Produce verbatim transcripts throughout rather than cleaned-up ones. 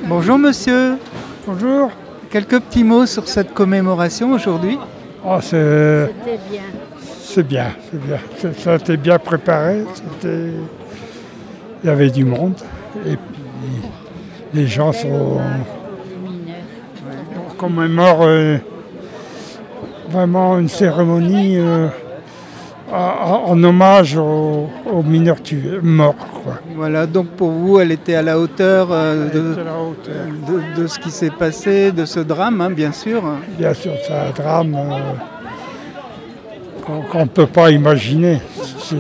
Bonjour monsieur, Bonjour. quelques petits mots sur cette commémoration aujourd'hui. Oh, c'est, C'était bien. c'est bien, c'est bien. C'est- Ça a été bien préparé. C'était... Il y avait du monde. Et puis, les gens sont, Les mineurs. on commémore euh, vraiment une cérémonie euh, en, en hommage aux, aux mineurs tués, morts. Quoi. Voilà, donc pour vous, elle était à la hauteur euh, de, C'est la hauteur. de- de ce qui s'est passé, de ce drame, hein, bien sûr. Bien sûr, c'est un drame euh, qu'on qu'on ne peut pas imaginer. C'est-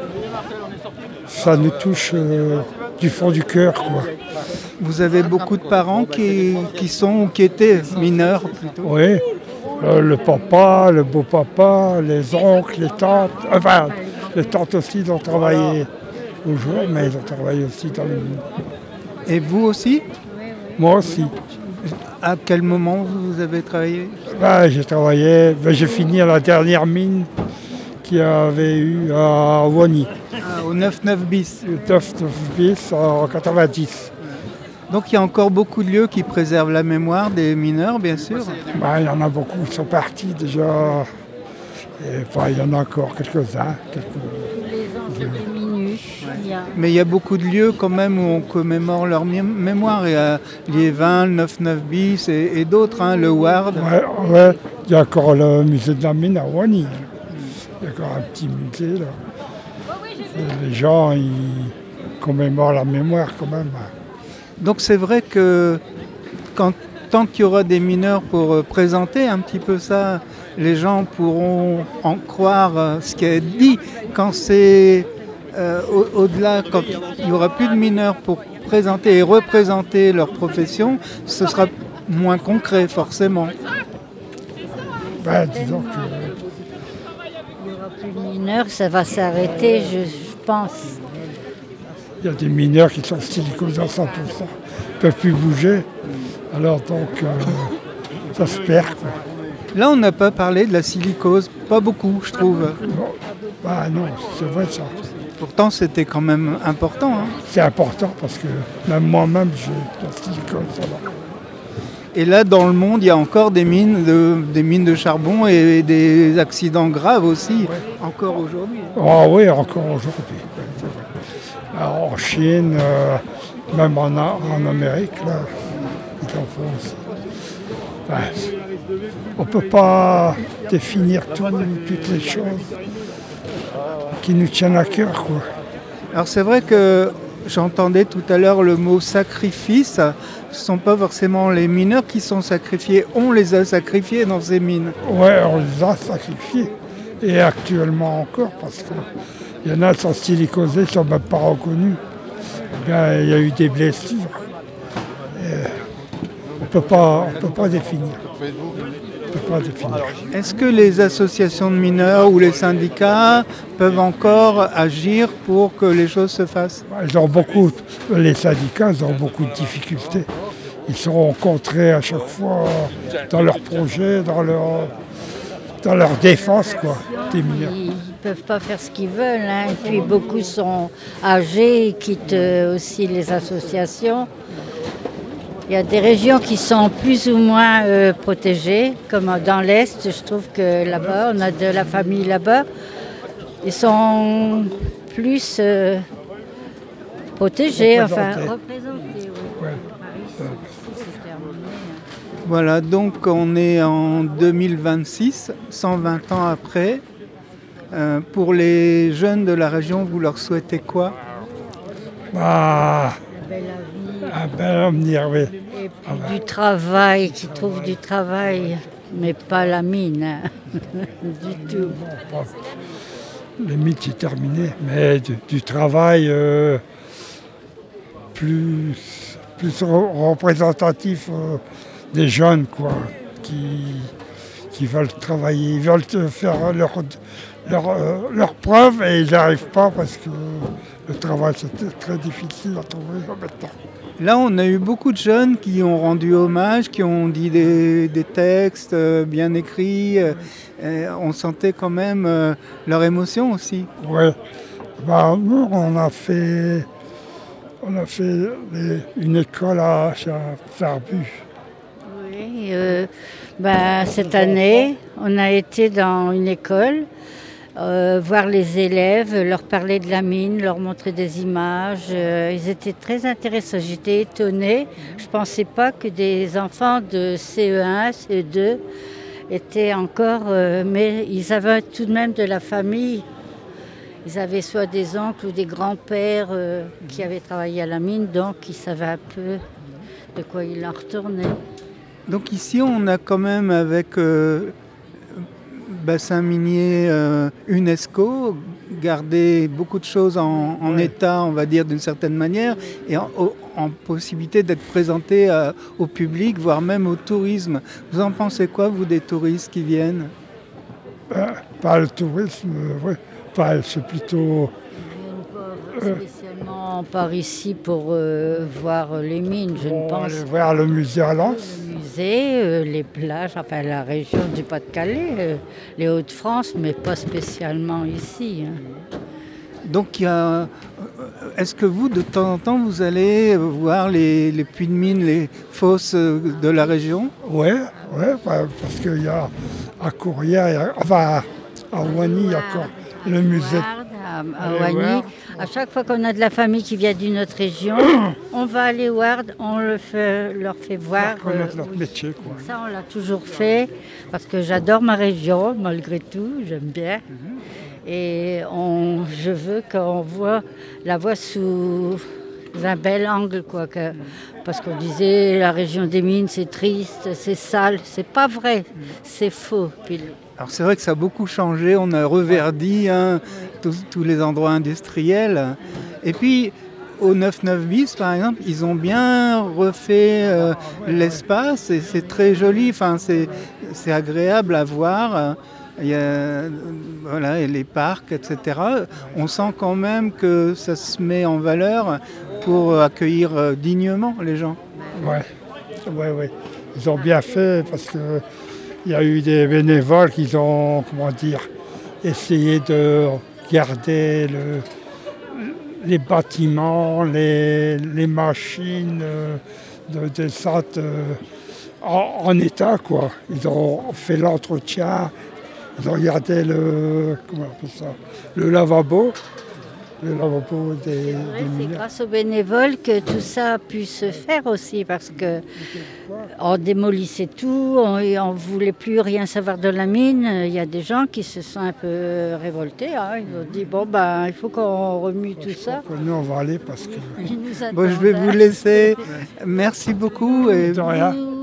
ça nous touche euh, du fond du cœur, quoi. Vous avez beaucoup de parents qui, qui sont ou qui étaient mineurs plutôt. Oui, le, le papa, le beau-papa, les oncles, les tantes. Enfin, les tantes aussi, ils ont travaillé au jour, mais ils ont travaillé aussi dans les mines. Et vous aussi? Moi aussi. À quel moment vous avez travaillé? Ben, j'ai travaillé, ben, j'ai fini à la dernière mine qu'il y avait eu à Wani, Ah, au neuf neuf bis. le neuf bis en quatre-vingt-dix. Donc il y a encore beaucoup de lieux qui préservent la mémoire des mineurs, bien sûr. Ben, il y en a beaucoup qui sont partis déjà. Et, enfin, il y en a encore quelques-uns. quelques- Tous les ans, c'est des minus. Il y a- Mais il y a beaucoup de lieux quand même où on commémore leur mé- mémoire. Il y a Liévin, le neuf neuf bis et, et d'autres, hein, le Ward. Ouais, ouais, il y a encore le musée de la mine à Wani. là. Il y a encore un petit musée là. Et les gens, ils commémorent la mémoire quand même. Donc c'est vrai que quand, tant qu'il y aura des mineurs pour euh, présenter un petit peu ça, les gens pourront en croire euh, ce qui est dit. Quand c'est euh, au- au-delà, quand il n'y aura plus de mineurs pour présenter et représenter leur profession, ce sera moins concret forcément. Ben, disons que Il n'y aura plus de mineurs, ça va s'arrêter, je, je pense. il y a des mineurs qui sont silicosés à cent pour cent, ils ne peuvent plus bouger. Alors donc, euh, ça se perd. Quoi. Là, on n'a pas parlé de la silicose, pas beaucoup, je trouve. Bon, ben non, c'est vrai ça. Pourtant, c'était quand même important, hein. C'est important parce que même moi-même, j'ai de la silicose. ça va. Et là, dans le monde, il y a encore des mines de, des mines de charbon et des accidents graves aussi, encore aujourd'hui. Ah oui, encore aujourd'hui. ouais, c'est vrai. Alors, en Chine, euh, même en, en Amérique, là, ils en font aussi. Enfin, on ne peut pas définir tout- toutes les choses qui nous tiennent à cœur. Quoi. Alors c'est vrai que j'entendais tout à l'heure le mot sacrifice. Ce ne sont pas forcément les mineurs qui sont sacrifiés, on les a sacrifiés dans ces mines. Ouais, on les a sacrifiés. Et actuellement encore, parce qu'il y en a qui sont silicosés, qui ne sont même pas reconnus. Eh bien, il y a eu des blessures. Et on ne peut pas on peut pas définir. On peut pas définir. Est-ce que les associations de mineurs ou les syndicats peuvent encore agir pour que les choses se fassent? Ils ont beaucoup, les syndicats ils ont beaucoup de difficultés. Ils sont contrés à chaque fois dans leurs projets, dans leur, dans leur défense quoi, des mineurs. Ils ne peuvent pas faire ce qu'ils veulent. Hein. Et puis beaucoup sont âgés, ils quittent euh, aussi les associations. Il y a des régions qui sont plus ou moins euh, protégées, comme dans l'Est. Je trouve que là-bas, on a de la famille là-bas. Ils sont plus euh, protégés, enfin Représentés. représentés. Oui. Ouais. Paris, c'est- c'est terminé. Voilà, donc on est en deux mille vingt-six, cent vingt ans après. Euh, pour les jeunes de la région, vous leur souhaitez quoi? Ah, La belle avenir. un bel avenir, oui. Et puis du travail, qui trouve du travail, mais pas la mine, hein. du tout. Bon, les mythes c'est terminé, mais du, du travail euh, plus, plus re- représentatif euh, des jeunes quoi, qui, qui veulent travailler, ils veulent euh, faire leur, leur, euh, leur preuve et ils n'y arrivent pas parce que le travail c'est très difficile à trouver maintenant. Là, on a eu beaucoup de jeunes qui ont rendu hommage, qui ont dit des, des textes euh, bien écrits. euh, et on sentait quand même euh, leur émotion aussi. Ouais. Ben, nous, on a fait On a fait les, une école à, à Ferbu. Oui, euh, bah, cette année, on a été dans une école, euh, voir les élèves, leur parler de la mine, leur montrer des images. Euh, ils étaient très intéressés. J'étais étonnée. Je ne pensais pas que des enfants de C E un, C E deux étaient encore... Euh, mais ils avaient tout de même de la famille. Ils avaient soit des oncles ou des grands-pères euh, qui avaient travaillé à la mine, donc ils savaient un peu de quoi il en retournait. Donc ici, on a quand même avec euh, bassin minier euh, UNESCO gardé beaucoup de choses en, en Ouais. état, on va dire d'une certaine manière, et en, en possibilité d'être présenté à, au public, voire même au tourisme. Vous en pensez quoi, vous, des touristes qui viennent? Ben, pas le tourisme, euh, ouais. Enfin, c'est plutôt... Ils viennent pas spécialement par ici pour euh, voir les mines, je Bon, ne pense. aller voir le musée à Lens. Le musée, euh, les plages, enfin la région du Pas-de-Calais, euh, les Hauts-de-France, mais pas spécialement ici. Hein. Donc, il y a, est-ce que vous, de temps en temps, vous allez voir les, les puits de mine, les fosses de la région? Ouais, ouais, bah, parce qu'il y a à Courrières, il y a, enfin à Ouani, il y a encore le musée. À, à Aller Ouani. voir. À chaque fois qu'on a de la famille qui vient d'une autre région, on va aller voir, on le fait, leur fait voir. Pour connaître euh, leur oui. métier, quoi. Ça, on l'a toujours fait parce que j'adore ma région, malgré tout, j'aime bien. Et on, je veux qu'on voit la voie sous un bel angle, quoi. Que, parce qu'on disait la région des mines, c'est triste, c'est sale. C'est pas vrai, c'est faux. Puis, Alors c'est vrai que ça a beaucoup changé, on a reverdi hein, tous, tous les endroits industriels. Et puis au neuf neuf bis par exemple, ils ont bien refait euh, l'espace et c'est très joli, enfin, c'est, c'est agréable à voir. Il y a voilà, et les parcs, et cetera. On sent quand même que ça se met en valeur pour accueillir euh, dignement les gens. Ouais, ouais, ouais. Ils ont bien fait parce que il y a eu des bénévoles qui ont, comment dire, essayé de garder le, les bâtiments, les, les machines euh, de descente euh, en, en état, quoi. Ils ont fait l'entretien, ils ont gardé le, comment on appelle ça, le lavabo. Le lavabo des, c'est vrai, des c'est mineurs. grâce aux bénévoles que tout ça a pu se faire aussi, parce que on démolissait tout, on ne voulait plus rien savoir de la mine. Il y a des gens qui se sont un peu révoltés. Hein. Ils ont dit, bon, ben, il faut qu'on remue tout ça. Nous, on va aller parce que... Ils nous Bon, je vais attendent, vous hein. laisser. Merci beaucoup. Et De rien. Bisous.